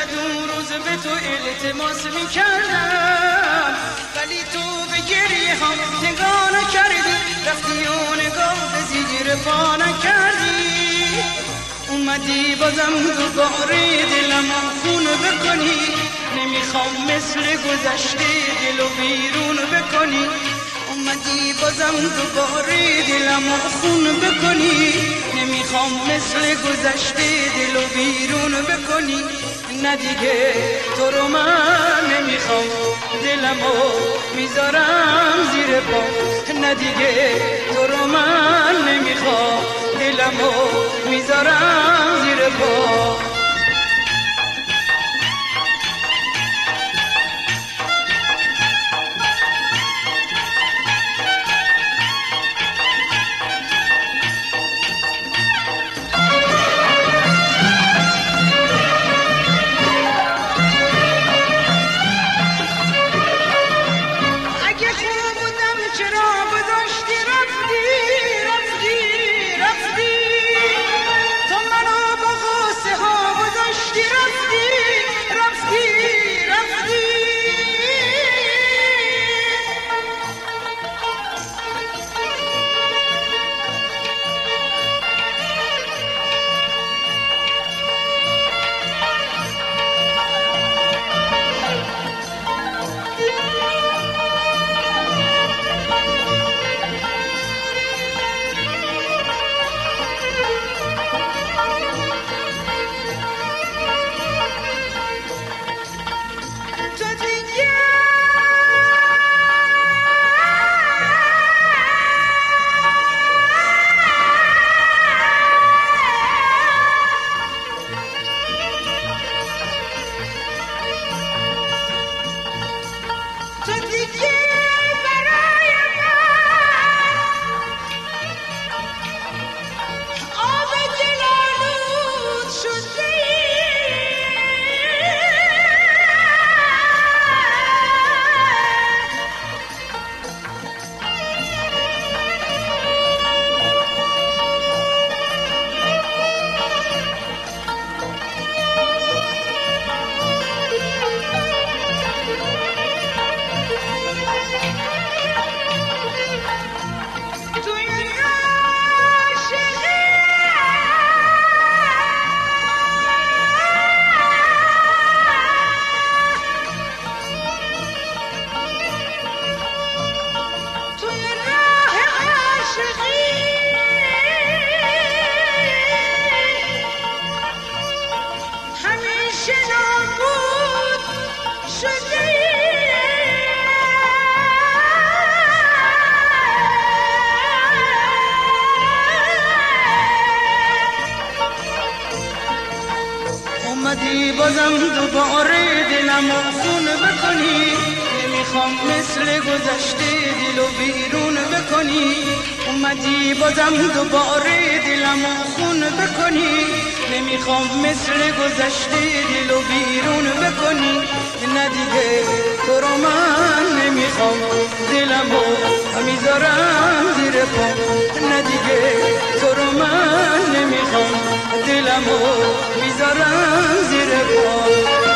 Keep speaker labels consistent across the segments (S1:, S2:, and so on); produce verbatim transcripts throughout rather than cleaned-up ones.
S1: چقدر اون روز به تو التماس میکردم، ولی تو به گریه هم نگاه نکردی، رفتی و نگاه به زیر پا نکردی. اومدی بازم دوباره دلمو خون بکنی، نمیخوام مثل گذشته دلو بیرون بکنی. اومدی بازم دوباره دلمو خون بکنی، نمیخوام مثل گذشته دلو بیرون بکنی. نه دیگه تو رو من نمیخوام، دلمو میذارم زیر پا. نه دیگه تو رو من نمیخوام، دلمو میذارم زیر پا.
S2: اومدی بازم دوباره دلمو خون بکنی، نمیخوام مثل گذشته دلو بیرون بکنی. اومدی بازم دوباره دلمو خون بکنی، نمیخوام مثل گذشته دلو بیرون بکنی. نه دیگه تو رو من نمیخوام، دلمو میذارم زیر پا. نه دیگه تو رو من نمیخوام، دلمو میذارم زیر پا.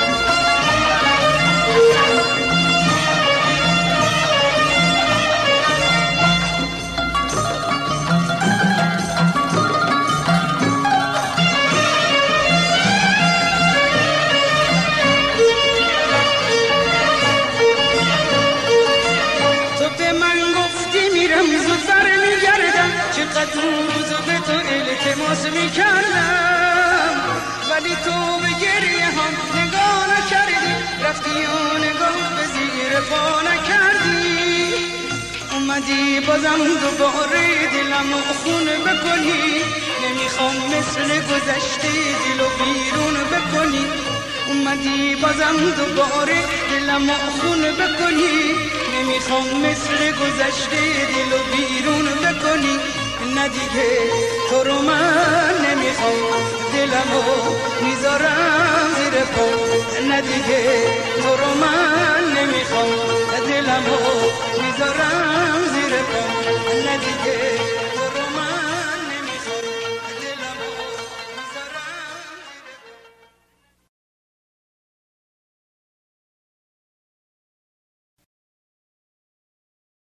S1: چقدر روز به تو التماس میکردم، ولی تو به گریه هم نگاه نکردی، رفتی و نگاه به زیر پا نکردی. اومدی بازم دوباره دلمو خون بکنی، نمیخوام مثل گذشته دلو بیرون بکنی. اومدی بازم دوباره دلمو خون بکنی، نمیخوام مثل گذشته دلو بیرون بکنی. نه دیگه تو رو من نمیخوام، دلمو میذارم زیر پا. نه دیگه تو رو من نمیخوام، دلمو میذارم زیر پا. نه دیگه